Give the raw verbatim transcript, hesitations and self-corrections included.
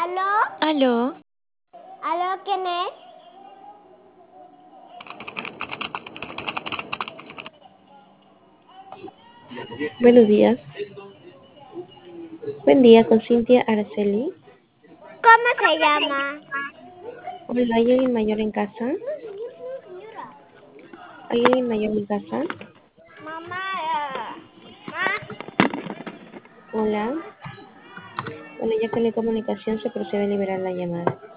¿Aló? Aló, ¿Aló quién es? Buenos días. Buen día con Cintia Araceli. ¿Cómo se llama? Hola, ¿hay alguien mayor en casa? Señora. ¿Hay alguien mayor en casa? Mamá. eh, ah, Hola. Bueno, ya que no hay comunicación, se procede a liberar la llamada.